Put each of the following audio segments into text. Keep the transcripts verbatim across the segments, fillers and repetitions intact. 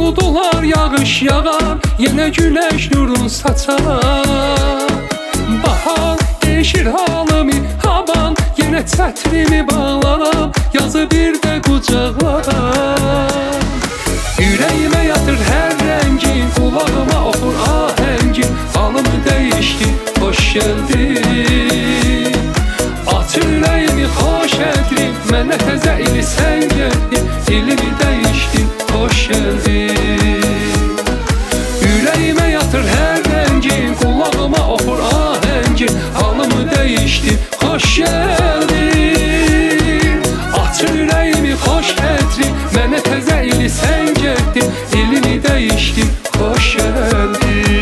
buldular yağış yağar, yenə güneş nurun saçar. Bahar değişir halımı havan, yenə çətrimi bağlaram, yazı bir də qucaqlaram. Yüreğime yatır her rengin, kulağıma okur ahengin, halım değişti, hoş geldin. Aç yüreğimi hoş ettin, mənə təzə ili sən gəldin, ilimi değiştin, hoş geldin. Yüreğime yatır her rengin, kulağıma okur ahengin, halımı değişti, hoş geldin. Aç yüreğimi hoş ettin, mənə təzə ili sən gəldin, ilimi değiştin, hoş geldin.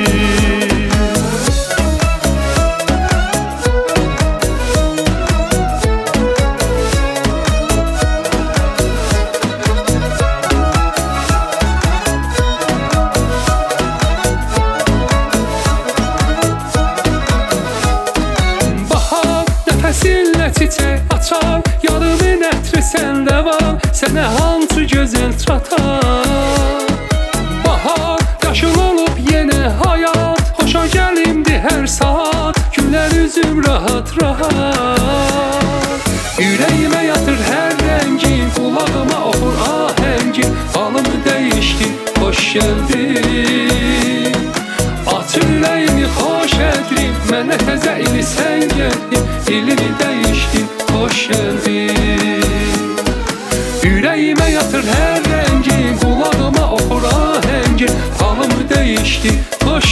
Nəfəsinlə çiçək açar, yarımın ətri səndə var, sənə hansı gözəl çatar. Bahar yaşıl olub yenə hayat, xoşa gəlimdi hər saat, günlər üzüm rahat rahat. Yüreğime yatır hər rengin, kulağıma okur ahengin, halım değişti, hoş geldin. Aç yüreğimi hoş ettin, mənə təzə ili sən gəldin, ilimi değiştin, hoş geldin. Yüreğime yatır her rengin, kulağıma okur ahengin, halım değişti, hoş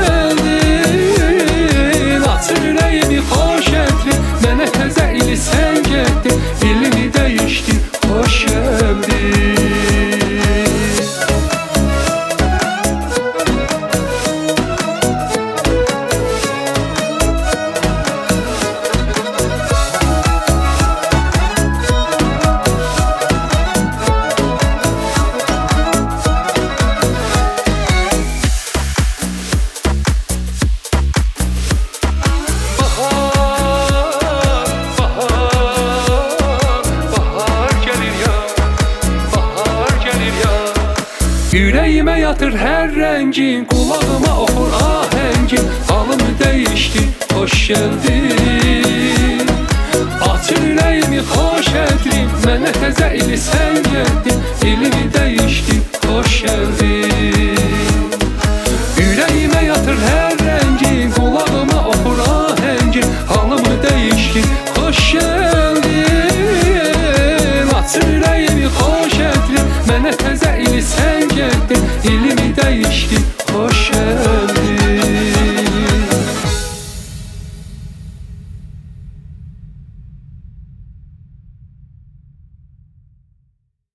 geldin. Aç yüreğimi hoş ettin, mənə təzə ili sən gəldin, ilimi değiştin, hoş geldin. Yüreğime yatır her rengin, kulağıma okur ahengin, halım değişti, hoş geldin. Aç yüreğimi hoş ettin, mənə təzə ili sən gəldin, ilimi değişti, hoş geldin. Yüreğime yatır her rengin, kulağıma okur ahengin, halım değişti, hoş geldin. Aç yüreğimi hoş ettin, mənə təzə ili sən gəldin, ilimi değişti,